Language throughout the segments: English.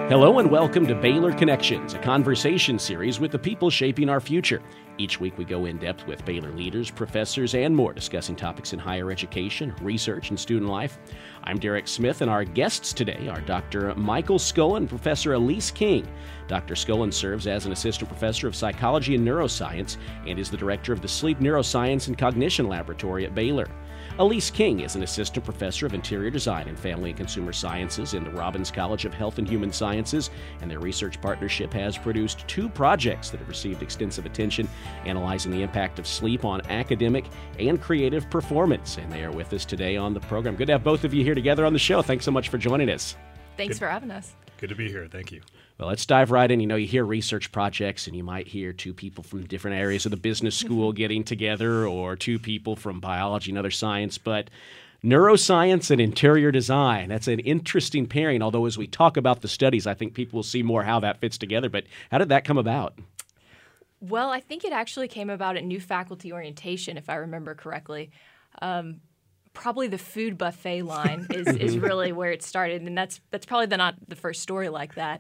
Hello and welcome to Baylor Connections, a conversation series with the people shaping our future. Each week we go in depth with Baylor leaders, professors, and more, discussing topics in higher education, research, and student life. I'm Derek Smith, and our guests today are Dr. Michael Scullin and Professor Elise King. Dr. Scullin serves as an assistant professor of psychology and neuroscience and is the director of the Sleep Neuroscience and Cognition Laboratory at Baylor. Elise King is an assistant professor of interior design and family and consumer sciences in the Robbins College of Health and Human Sciences, and their research partnership has produced 2 projects that have received extensive attention, analyzing the impact of sleep on academic and creative performance. And they are with us today on the program. Good to have both of you here together on the show. Thanks so much for joining us. Thanks for having us. Good to be here. Thank you. Well, let's dive right in. You know, you hear research projects and you might hear 2 people from different areas of the business school getting together, or 2 people from biology and other science, but neuroscience and interior design, that's an interesting pairing. Although as we talk about the studies, I think people will see more how that fits together. But how did that come about? Well, I think it actually came about at new faculty orientation, if I remember correctly. Probably the food buffet line is really where it started, and that's probably not the first story like that.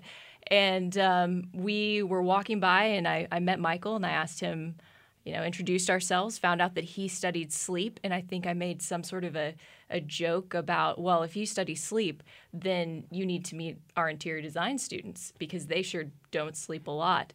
And we were walking by, and I met Michael, and I asked him, introduced ourselves, found out that he studied sleep, and I think I made some sort of a joke about, well, if you study sleep, then you need to meet our interior design students because they sure don't sleep a lot.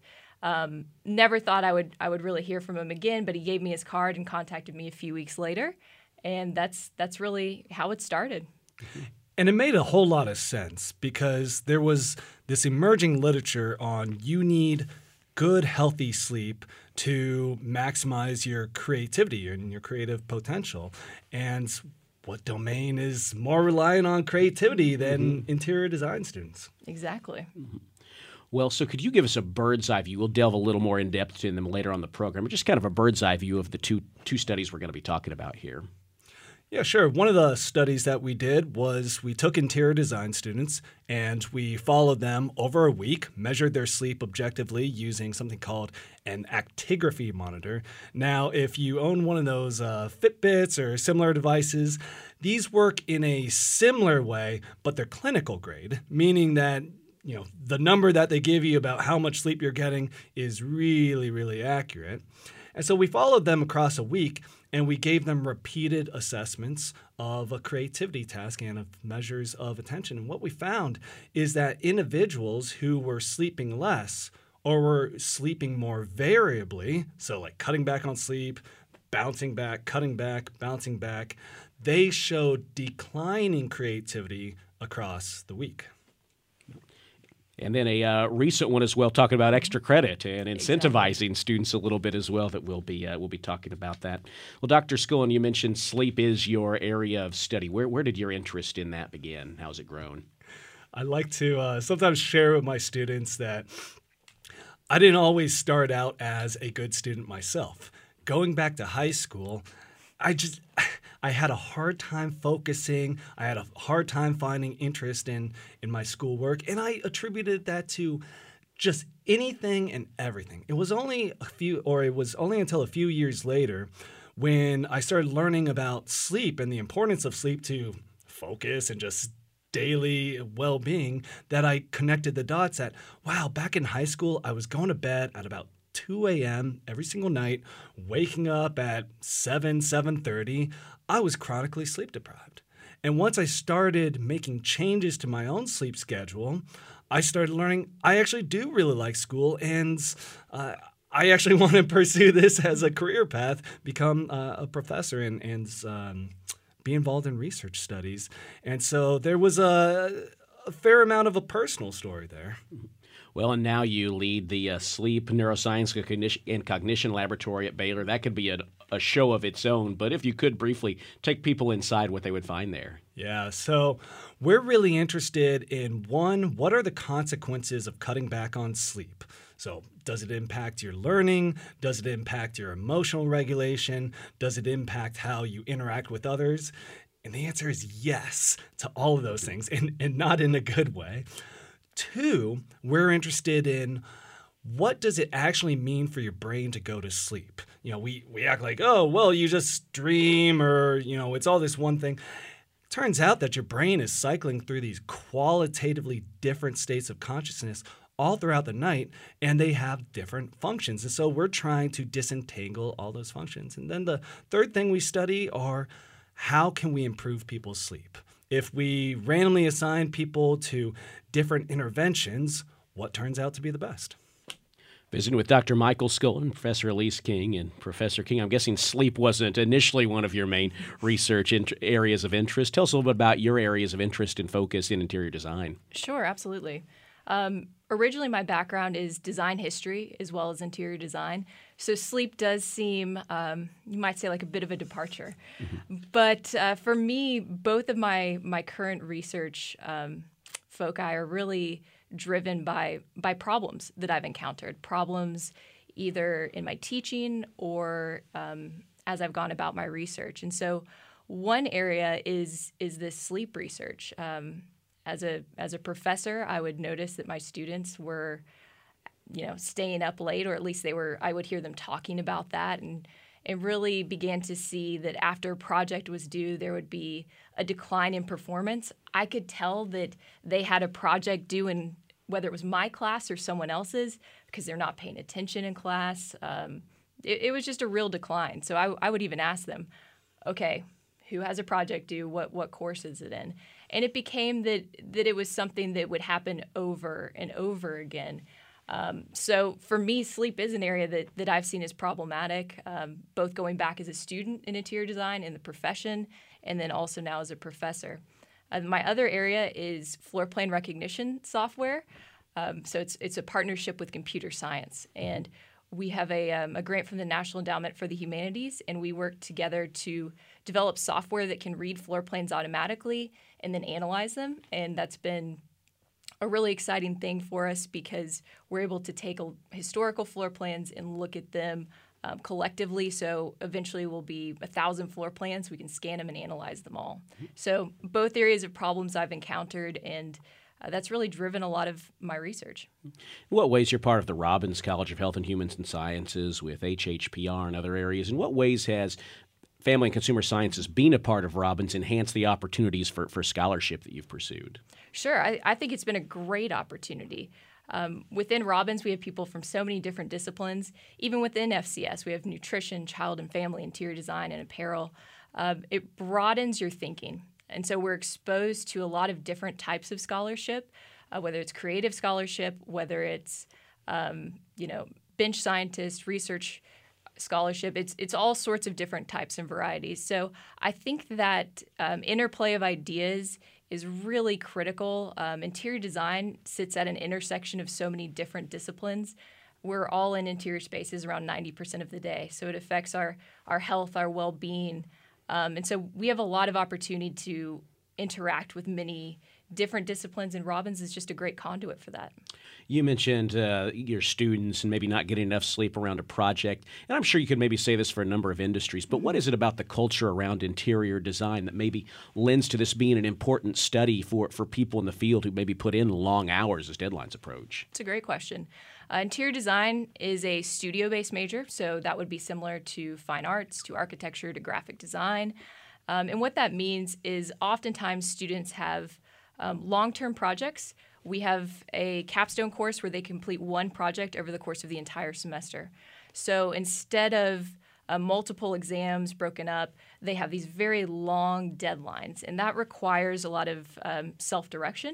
Never thought I would really hear from him again, but he gave me his card and contacted me a few weeks later, and that's really how it started. And it made a whole lot of sense because there was this emerging literature on you need good, healthy sleep to maximize your creativity and your creative potential. And what domain is more reliant on creativity than interior design students? Exactly. Well, so could you give us a bird's eye view? We'll delve a little more in depth in them later on the program, but just kind of a bird's eye view of the two studies we're going to be talking about here. Yeah, sure. One of the studies that we did was we took interior design students and we followed them over a week, measured their sleep objectively using something called an actigraphy monitor. Now, if you own one of those Fitbits or similar devices, these work in a similar way, but they're clinical grade, meaning that the number that they give you about how much sleep you're getting is really, really accurate. And so we followed them across a week, and we gave them repeated assessments of a creativity task and of measures of attention. And what we found is that individuals who were sleeping less or were sleeping more variably, so like cutting back on sleep, bouncing back, cutting back, bouncing back, they showed declining creativity across the week. And then a recent one as well, talking about extra credit and incentivizing students a little bit as well. That we'll be talking about that. Well, Dr. Scullin, you mentioned sleep is your area of study. Where did your interest in that begin? How's it grown? I like to sometimes share with my students that I didn't always start out as a good student myself. Going back to high school, I had a hard time focusing. I had a hard time finding interest in my schoolwork, and I attributed that to just anything and everything. It was only until a few years later when I started learning about sleep and the importance of sleep to focus and just daily well-being that I connected the dots that, wow, back in high school, I was going to bed at about 2 a.m. every single night, waking up at 7:30, I was chronically sleep deprived. And once I started making changes to my own sleep schedule, I started learning I actually do really like school, and I actually want to pursue this as a career path, become a professor and be involved in research studies. And so there was a fair amount of a personal story there. Well, and now you lead the Sleep Neuroscience and Cognition Laboratory at Baylor. That could be a show of its own, but if you could briefly take people inside what they would find there. Yeah, so we're really interested in, one, what are the consequences of cutting back on sleep? So does it impact your learning? Does it impact your emotional regulation? Does it impact how you interact with others? And the answer is yes to all of those things, and not in a good way. 2, we're interested in what does it actually mean for your brain to go to sleep? We act like, oh, well, you just dream or, it's all this one thing. Turns out that your brain is cycling through these qualitatively different states of consciousness all throughout the night, and they have different functions. And so we're trying to disentangle all those functions. And then the third thing we study are how can we improve people's sleep? If we randomly assign people to different interventions, what turns out to be the best? Visiting with Dr. Michael Scullin, Professor Elise King. And Professor King, I'm guessing sleep wasn't initially one of your main research areas of interest. Tell us a little bit about your areas of interest and focus in interior design. Sure, absolutely. Originally, my background is design history as well as interior design. So sleep does seem, you might say, like a bit of a departure. Mm-hmm. But for me, both of my current research foci are really driven by problems that I've encountered, problems either in my teaching or as I've gone about my research. And so one area is this sleep research. As a professor, I would notice that my students were, staying up late, or at least I would hear them talking about that, and really began to see that after a project was due, there would be a decline in performance. I could tell that they had a project due in whether it was my class or someone else's because they're not paying attention in class. It was just a real decline. So I would even ask them, okay, who has a project due? What course is it in? And it became that it was something that would happen over and over again. So for me, sleep is an area that I've seen as problematic, both going back as a student in interior design in the profession, and then also now as a professor. My other area is floor plan recognition software. So it's a partnership with computer science. And we have a grant from the National Endowment for the Humanities, and we work together to develop software that can read floor plans automatically and then analyze them. And that's been a really exciting thing for us because we're able to take historical floor plans and look at them collectively. So eventually will be 1,000 floor plans. We can scan them and analyze them all. So both areas of problems I've encountered, and that's really driven a lot of my research. In what ways you're part of the Robbins College of Health and Human Sciences with HHPR and other areas? In what ways has Family and Consumer Sciences being a part of Robbins enhanced the opportunities for scholarship that you've pursued? Sure. I think it's been a great opportunity. Within Robbins, we have people from so many different disciplines. Even within FCS, we have nutrition, child and family, interior design, and apparel. It broadens your thinking. And so we're exposed to a lot of different types of scholarship, whether it's creative scholarship, whether it's bench scientist, research scholarship. It's all sorts of different types and varieties. So I think that interplay of ideas is really critical. Interior design sits at an intersection of so many different disciplines. We're all in interior spaces around 90% of the day. So it affects our health, our well-being. And so we have a lot of opportunity to interact with many different disciplines, and Robbins is just a great conduit for that. You mentioned your students and maybe not getting enough sleep around a project, and I'm sure you could maybe say this for a number of industries, but what is it about the culture around interior design that maybe lends to this being an important study for people in the field who maybe put in long hours as deadlines approach? It's a great question. Interior design is a studio-based major, so that would be similar to fine arts, to architecture, to graphic design. And what that means is oftentimes students have long-term projects. We have a capstone course where they complete one project over the course of the entire semester. So instead of multiple exams broken up, they have these very long deadlines, and that requires a lot of self-direction.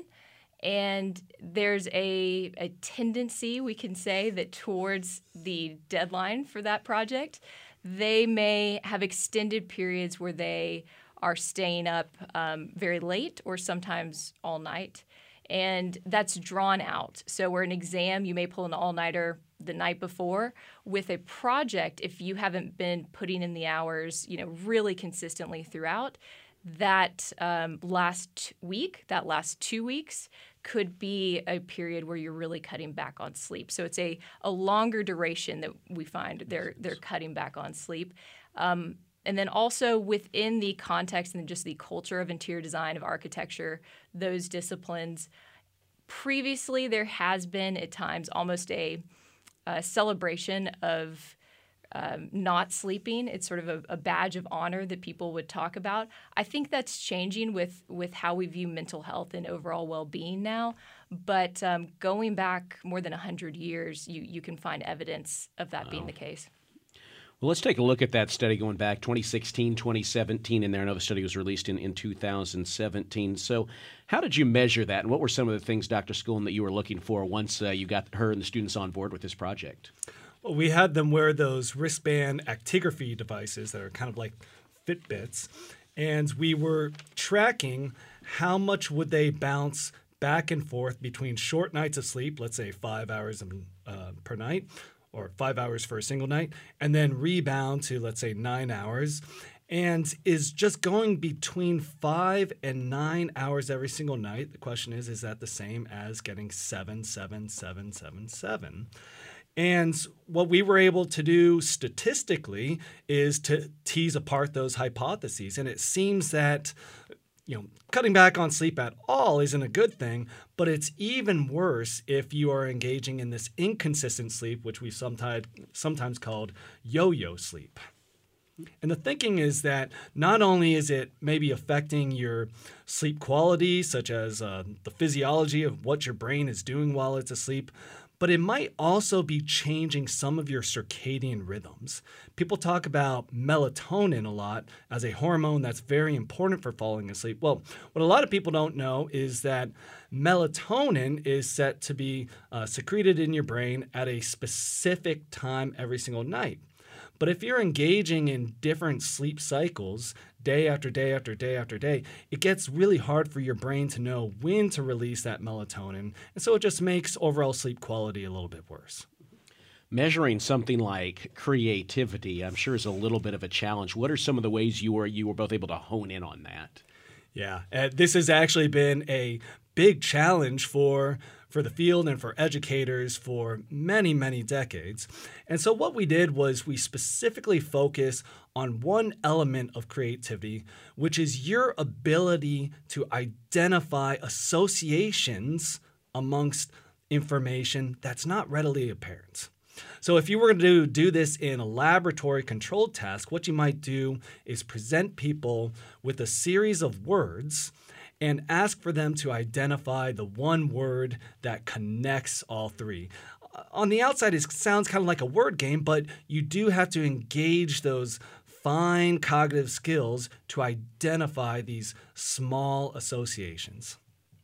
And there's a tendency, we can say, that towards the deadline for that project, they may have extended periods where they are staying up very late or sometimes all night. And that's drawn out. So where an exam, you may pull an all-nighter the night before. With a project, if you haven't been putting in the hours, really consistently throughout, that last week, that last 2 weeks, could be a period where you're really cutting back on sleep. So it's a longer duration that we find they're cutting back on sleep. And then also within the context and just the culture of interior design, of architecture, those disciplines, previously there has been at times almost a celebration of not sleeping. It's sort of a badge of honor that people would talk about. I think that's changing with how we view mental health and overall well-being now. But going back more than 100 years, you can find evidence of that being the case. Well, let's take a look at that study going back 2016, 2017 in there. I know the study was released in 2017. So how did you measure that, and what were some of the things, Dr. Scullin, that you were looking for once you got her and the students on board with this project? Well, we had them wear those wristband actigraphy devices that are kind of like Fitbits, and we were tracking how much would they bounce back and forth between short nights of sleep, let's say 5 hours per night, or 5 hours for a single night, and then rebound to, let's say, 9 hours, and is just going between 5 and 9 hours every single night. The question is that the same as getting 7, 7, 7, 7, 7? And what we were able to do statistically is to tease apart those hypotheses. And it seems that cutting back on sleep at all isn't a good thing, but it's even worse if you are engaging in this inconsistent sleep, which we sometimes called yo-yo sleep. And the thinking is that not only is it maybe affecting your sleep quality, such as the physiology of what your brain is doing while it's asleep, but it might also be changing some of your circadian rhythms. People talk about melatonin a lot as a hormone that's very important for falling asleep. Well, what a lot of people don't know is that melatonin is set to be secreted in your brain at a specific time every single night. But if you're engaging in different sleep cycles, day after day after day after day, it gets really hard for your brain to know when to release that melatonin. And so it just makes overall sleep quality a little bit worse. Measuring something like creativity, I'm sure, is a little bit of a challenge. What are some of the ways you were both able to hone in on that? Yeah, this has actually been a big challenge for the field and for educators for many, many decades. And so what we did was we specifically focus on one element of creativity, which is your ability to identify associations amongst information that's not readily apparent. So if you were to do this in a laboratory controlled task, what you might do is present people with a series of words and ask for them to identify the one word that connects all three. On the outside, it sounds kind of like a word game, but you do have to engage those fine cognitive skills to identify these small associations.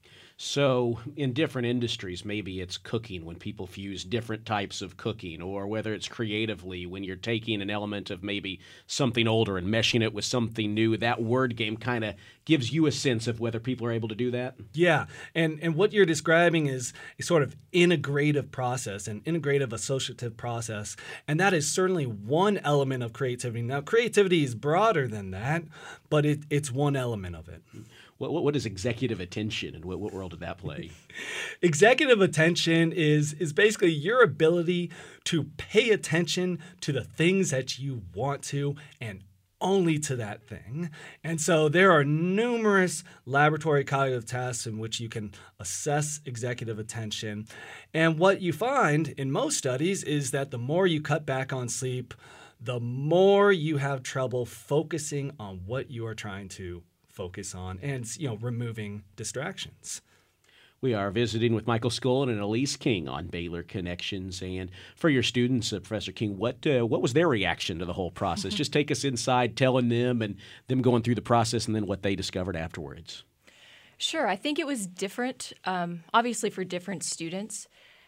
So in different industries, maybe it's cooking when people fuse different types of cooking, or whether it's creatively when you're taking an element of maybe something older and meshing it with something new. That word game kind of gives you a sense of whether people are able to do that. Yeah, and what you're describing is a sort of integrative process, an integrative associative process, and that is certainly one element of creativity. Now, creativity is broader than that, but it's one element of it. What is executive attention, and what role did that play? Executive attention is basically your ability to pay attention to the things that you want to and only to that thing. And so there are numerous laboratory cognitive tests in which you can assess executive attention. And what you find in most studies is that the more you cut back on sleep, the more you have trouble focusing on what you are trying to focus on and removing distractions. We are visiting with Michael Scullin and Elise King on Baylor Connections. And for your students, Professor King, what was their reaction to the whole process? Just take us inside, telling them and them going through the process and then what they discovered afterwards. Sure. I think it was different, obviously for different students.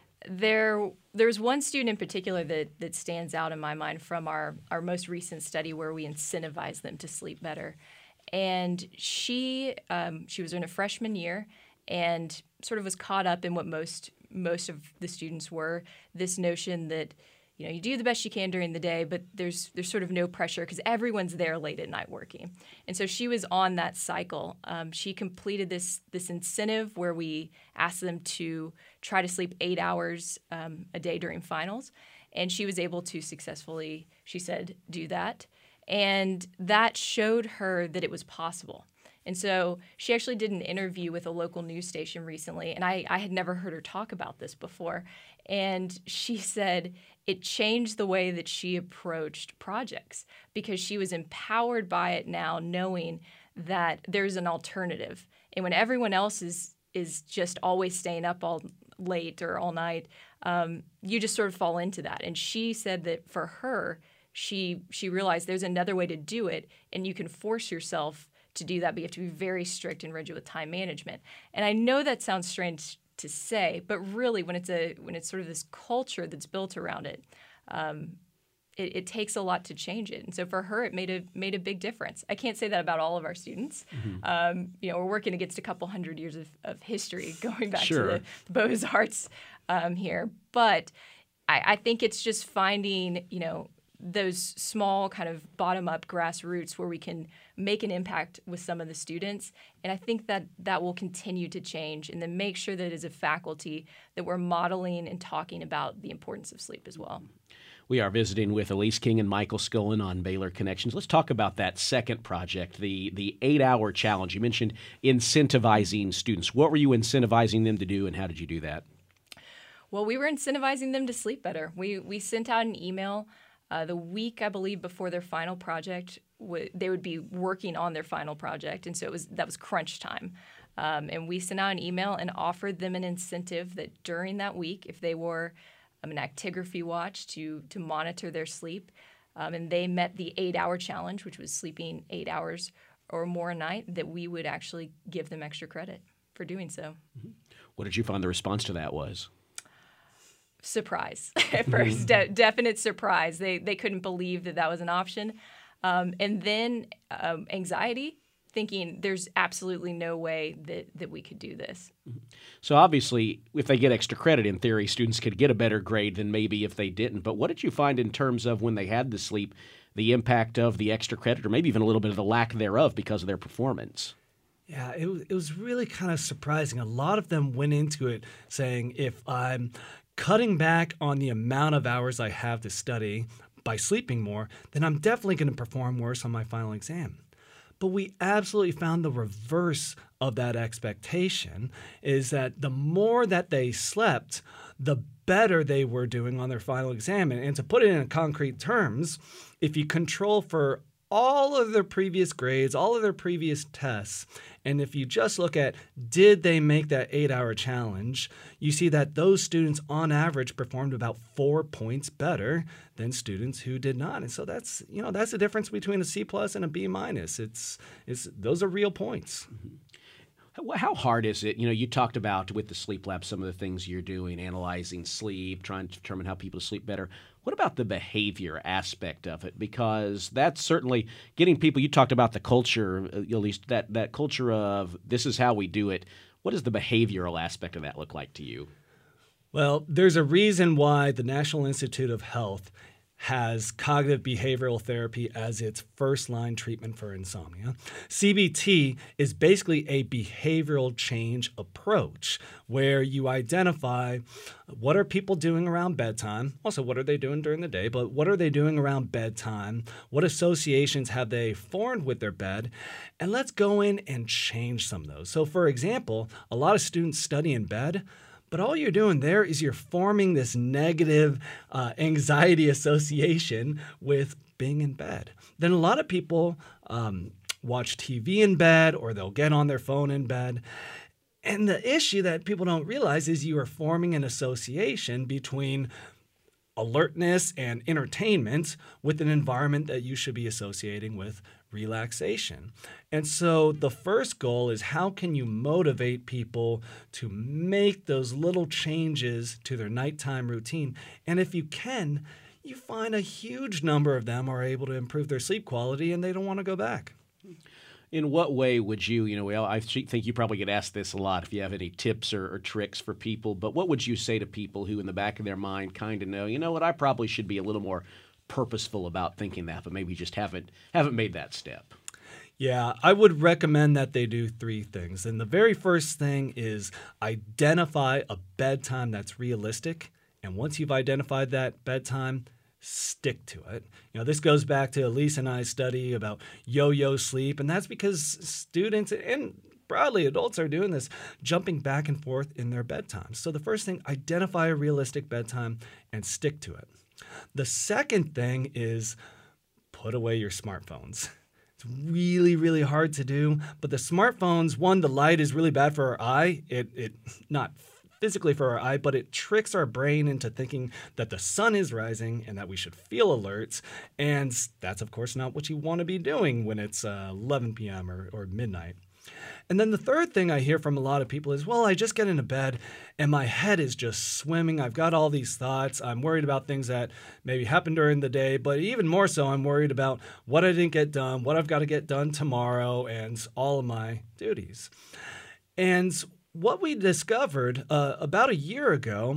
There's one student in particular that stands out in my mind from our most recent study where we incentivize them to sleep better. And she was in her freshman year and sort of was caught up in what most of the students were, this notion that you do the best you can during the day, but there's sort of no pressure because everyone's there late at night working. And so she was on that cycle. She completed this incentive where we asked them to try to sleep 8 hours a day during finals, and she was able to successfully, she said, do that. And that showed her that it was possible. And so she actually did an interview with a local news station recently, and I had never heard her talk about this before. And she said it changed the way that she approached projects because she was empowered by it now, knowing that there's an alternative. And when everyone else is just always staying up all late or all night, you just sort of fall into that. And she said that for her, she realized there's another way to do it, and you can force yourself to do that, but you have to be very strict and rigid with time management. And I know that sounds strange to say, but really, when it's sort of this culture that's built around it, it takes a lot to change it. And so for her, it made a big difference. I can't say that about all of our students. We're working against a couple hundred years of history going back to the Beaux-Arts here. But I think it's just finding, those small kind of bottom-up grassroots where we can make an impact with some of the students. And I think that will continue to change, and then make sure that as a faculty that we're modeling and talking about the importance of sleep as well. We are visiting with Elise King and Michael Scullin on Baylor Connections. Let's talk about that second project, the 8-hour challenge. You mentioned incentivizing students. What were you incentivizing them to do, and how did you do that? Well, we were incentivizing them to sleep better. We sent out an email the week, I believe, before their final project. They would be working on their final project, and so that was crunch time. And we sent out an email and offered them an incentive that during that week, if they wore an actigraphy watch to monitor their sleep, and they met the 8-hour challenge, which was sleeping 8 hours or more a night, that we would actually give them extra credit for doing so. What did you find the response to that was? Surprise at first, definite surprise. They couldn't believe that was an option. And then anxiety, thinking there's absolutely no way that we could do this. So obviously, if they get extra credit, in theory, students could get a better grade than maybe if they didn't. But what did you find in terms of when they had the sleep, the impact of the extra credit, or maybe even a little bit of the lack thereof because of their performance? Yeah, it was really kind of surprising. A lot of them went into it saying, if I'm cutting back on the amount of hours I have to study by sleeping more, then I'm definitely going to perform worse on my final exam. But we absolutely found the reverse of that expectation, is that the more that they slept, the better they were doing on their final exam. And to put it in concrete terms, if you control for all of their previous grades, all of their previous tests, and if you just look at did they make that 8-hour challenge, you see that those students on average performed about 4 points better than students who did not. And so that's the difference between a C+ and a B-. Those are real points. How hard is it? You talked about with the sleep lab some of the things you're doing, analyzing sleep, trying to determine how people sleep better. What about the behavior aspect of it? Because that's certainly getting people, you talked about the culture, at least that culture of this is how we do it. What does the behavioral aspect of that look like to you? Well, there's a reason why the National Institute of Health has cognitive behavioral therapy as its first-line treatment for insomnia. CBT is basically a behavioral change approach where you identify what are people doing around bedtime, also what are they doing during the day, but what are they doing around bedtime, what associations have they formed with their bed, and let's go in and change some of those. So for example, a lot of students study in bed, but all you're doing there is you're forming this negative anxiety association with being in bed. Then a lot of people watch TV in bed, or they'll get on their phone in bed. And the issue that people don't realize is you are forming an association between alertness and entertainment with an environment that you should be associating with relaxation. And so the first goal is how can you motivate people to make those little changes to their nighttime routine? And if you can, you find a huge number of them are able to improve their sleep quality and they don't want to go back. In what way would you, I think you probably get asked this a lot if you have any tips or tricks for people, but what would you say to people who in the back of their mind kind of know, I probably should be a little more purposeful about thinking that, but maybe just haven't made that step? Yeah, I would recommend that they do 3 things. And the very first thing is identify a bedtime that's realistic. And once you've identified that bedtime, stick to it. This goes back to Elise and I's study about yo-yo sleep, and that's because students and broadly adults are doing this, jumping back and forth in their bedtime. So the first thing, identify a realistic bedtime and stick to it. The second thing is put away your smartphones. It's really, really hard to do, but the smartphones, one, the light is really bad for our eye. It not physically for our eye, but it tricks our brain into thinking that the sun is rising and that we should feel alerts. And that's, of course, not what you want to be doing when it's 11 p.m. or midnight. And then the third thing I hear from a lot of people is, well, I just get into bed and my head is just swimming. I've got all these thoughts. I'm worried about things that maybe happened during the day, but even more so, I'm worried about what I didn't get done, what I've got to get done tomorrow, and all of my duties. And what we discovered about a year ago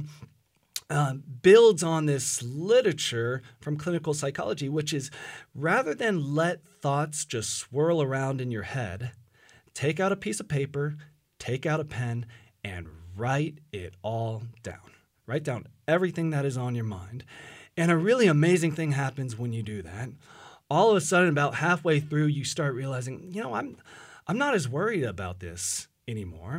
builds on this literature from clinical psychology, which is rather than let thoughts just swirl around in your head, take out a piece of paper, take out a pen, and write it all down. Write down everything that is on your mind. And a really amazing thing happens when you do that. All of a sudden, about halfway through, you start realizing, I'm not as worried about this anymore.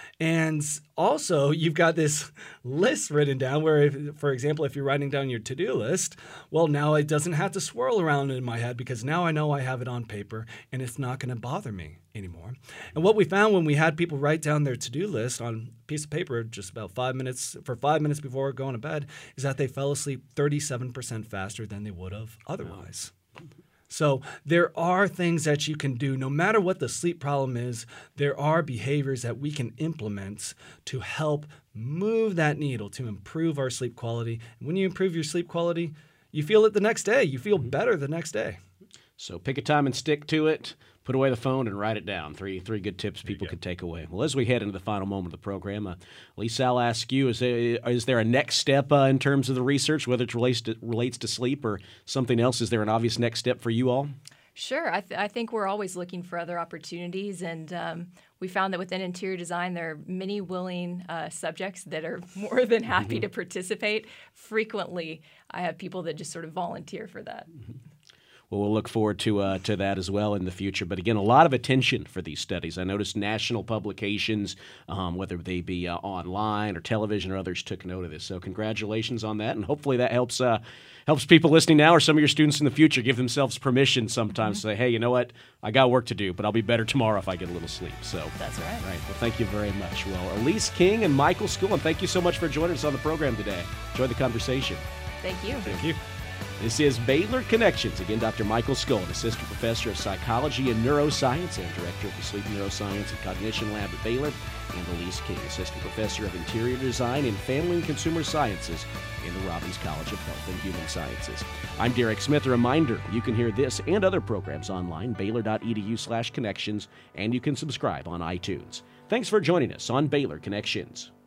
And also, you've got this list written down where, for example, if you're writing down your to-do list, well, now it doesn't have to swirl around in my head because now I know I have it on paper and it's not going to bother me anymore. And what we found when we had people write down their to-do list on a piece of paper just about 5 minutes before going to bed is that they fell asleep 37% faster than they would have otherwise. So there are things that you can do. No matter what the sleep problem is, there are behaviors that we can implement to help move that needle to improve our sleep quality. And when you improve your sleep quality, you feel it the next day. You feel better the next day. So pick a time and stick to it. Put away the phone and write it down. Three good tips people could take away. Well, as we head into the final moment of the program, Lisa, I'll ask you, is there a next step in terms of the research, whether it relates to sleep or something else? Is there an obvious next step for you all? Sure. I think we're always looking for other opportunities, and we found that within interior design there are many willing subjects that are more than happy to participate. Frequently, I have people that just sort of volunteer for that. Well, we'll look forward to that as well in the future. But again, a lot of attention for these studies. I noticed national publications, whether they be online or television or others, took note of this. So congratulations on that, and hopefully that helps people listening now or some of your students in the future give themselves permission sometimes to say, hey, you know what, I got work to do, but I'll be better tomorrow if I get a little sleep. So that's right. All right. Well, thank you very much. Well, Elise King and Michael Scullin, thank you so much for joining us on the program today. Enjoy the conversation. Thank you. Thank you. This is Baylor Connections. Again, Dr. Michael Scullin, Assistant Professor of Psychology and Neuroscience and Director of the Sleep Neuroscience and Cognition Lab at Baylor, and Elise King, Assistant Professor of Interior Design and Family and Consumer Sciences in the Robbins College of Health and Human Sciences. I'm Derek Smith. A reminder, you can hear this and other programs online, baylor.edu/connections, and you can subscribe on iTunes. Thanks for joining us on Baylor Connections.